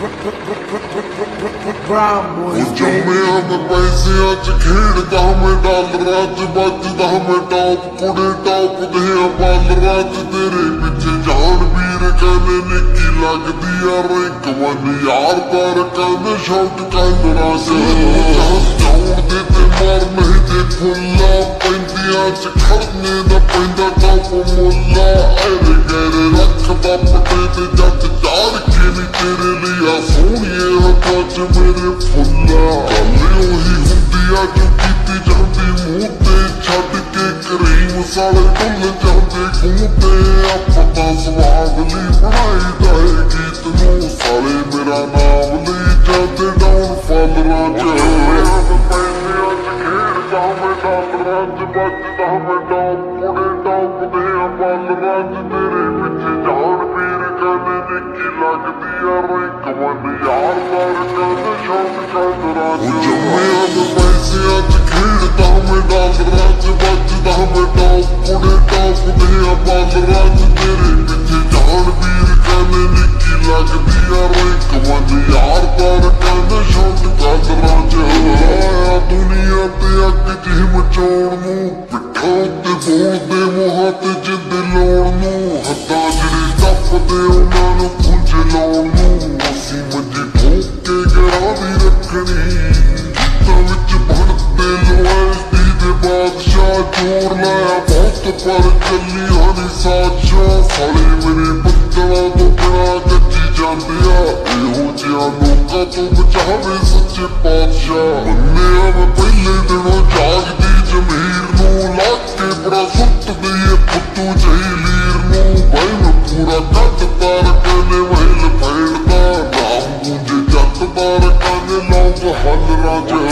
ਜੰਮਿਆ ਮੈਂ ਪੈਸਿਆਂ ਚ ਖੇਡਦਾ ਮੈਂ ਡਾਲਰਾਂ ਚ ਬਚਦਾ ਮੈਂ ਟੌਪ ਕੁੜੇ ਟੌਪ ਦੇ ਬਾਲਰਾਂ ਚ ਤੇਰੇ ਪਿੱਛੇ ਜਾਣ ਵੀਰ ਕਹਿੰਦੇ ਨਿੱਕੀ ਲੱਗਦੀ ਆ ਰੈਂਕ 1 ਯਾਰ ਪਰ ਕਹਿੰਦੇ ਸ਼ੌਟ ਕੈਮਰਾ ਚ ਜਾਣ ਦੇ ਤੇ ਮਾਰ ਨਹੀਂ ਤੇ ਫੁੱਲਾ ਪੈਂਦੀਆਂ ਚ ਖੜਨੇ ਦਾ ਪੈਂਦਾ ਟੌਪ ਮੁੱਲਾ ਐਰੇ ਗੈਰੇ ਰੱਖਦਾ ਪੱਟੇ ਤੇ ਜੱਟ ਚਾੜ ਕੇ ਨੀ ਤੇਰੇ ਲਈ ਆ ਸੋਹਣੀਏ ਹੱਥਾਂ ਚ ਮੇਰੇ ਫੁੱਲਾ ਗੱਲ ਉਹੀ ਹੁੰਦੀ ਆ ਜੋ ਕੀਤੀ ਜਾਂਦੀ ਮੂੰਹ ਤੇ ਛੱਡ ਕੇ ਕਰੀਮ ਸਾਲੇ ਢੁੱਲ ਜਾਂਦੇ ਖੂਹ ਤੇ ਆਪਾਂ ਤਾਂ ਸਵਾਦ ਲਈ ਬਣਾਈ ਦਾ ਏ ਗੀਤ ਨੂੰ ਸਾਲੇ ਮੇਰਾ ਨਾਮ ਲਈ ਜਾਂਦੇ ਡਾਊਨ ਫਾਲਰਾਂ ਚ ਪੈਸਿਆਂ ਚ ਖੇਡਦਾ ਮੈਂ ਡਾਲਰਾਂ ਚ ਬਚਦਾ ਮੈਂ ਟੌਪ ਕੁੜੇ ਟੌਪ ਦੇ ਬਾਲਰਾਂ ਚ ਤੇਰੇ ਪਿੱਛੇ ਜਾਣ ਵੀਰ ਕਹਿੰਦੇ ਨਿੱਕੀ ਲੱਗਦੀ ਆ ਰੈਂਕ 1 ਯਾਰ ਪਰ ਕਹਿੰਦੇ ਸ਼ੌਕ ਕੈਮਰਾ ਚ ਜੰਮਿਆ ਮੈਂ ਪੈਸਿਆਂ ਚ ਖੇਡਦਾ ਮੈਂ ਡਾਲਰਾਂ ਚ ਬਚਦਾ ਮੈਂ ਟੌਪ ਕੁੜੇ ਟੌਪ ਦੇ ਬਾਲਰਾਂ ਚ ਤੇਰੇ ਪਿੱਛੇ ਜਾਣ ਵੀਰ ਕਹਿੰਦੇ ਨਿੱਕੀ ਲੱਗਦੀ ਆ ਰੈਂਕ 1 ਯਾਰ ਪਰ ਕਹਿੰਦੇ ਸ਼ੌਕ ਕੈਮਰਾ ਚ ਆਇਆ ਦੁਨੀਆ ਤੇ ਅੱਗ ਜਿਹੀ ਮਚਾਉਣ ਨੂੰ ਪਿੱਠਾਂ ਤੇ ਬੋਲਦੇ ਮੂੰਹਾਂ ਤੇ ਜਿੰਦ ਲਾਉਣ ਨੂੰ ਹੱਦਾਂ ਜਿਹੜੇ ਟੱਪਦੇ ਉਹਨਾਂ ਨੂੰ ਖੁੰਝ ਲਾਉਣ ਨੂੰ ਅਸੀਂ ਮੰਜੀ ਠੋਕ ਕੇ ਗਰਾਂ ਦੀ ਰੱਖਣੀ ਗੀਤਾਂ ਵਿੱਚ ਬਣਦੇ ਲੋਇਸਤੀ ਦੇ ਬਾਦਸ਼ਾਹ ਜੋਰ ਲਾਇਆ ਬਹੁਤ ਪਰ ਚੱਲੀਆਂ ਨੀ ਸਾਜ਼ਿਸ਼ਾਂ ਸਾਲੇ ਮੇਰੇ ਬੱਦਲਾਂ ਤੋਂ ਬਿਨਾਂ ਗੱਜੀ ਜਾਂਦੇ ਆ ਇਹੋ ਜਿਹਾ ਲੋਕਾਂ ਤੋਂ ਬਚਾਵੇ ਸੱਚੇ ਪਾਤਸ਼ਾਹ ਮੰਨਿਆ ਮੈਂ ਪਹਿਲੇ ਦਿਨੋਂ ਜਾਗਦੀ ਜ਼ਮੀਰ ਨੂੰ ਲਾ ਕੇ ਬੜਾ ਸੁੱਟਦੀ ਏ ਫੁੱਟੂ ਜਿਹੀ ਲੀਰ ਨੂੰ ਬਈ ਮੈਂ ਪੂਰਾ ਕੱਟ ਤਾਰ ਕਹਿੰਦੇ ਮਹਿਲ ਫੇੜਦਾ ਨਾਮ ਗੂੰਜੇ ਜੱਟ ਬਾਰ ਕਹਿੰਦੇ ਲੋਕ ਹੱਲਰਾਂ ਚ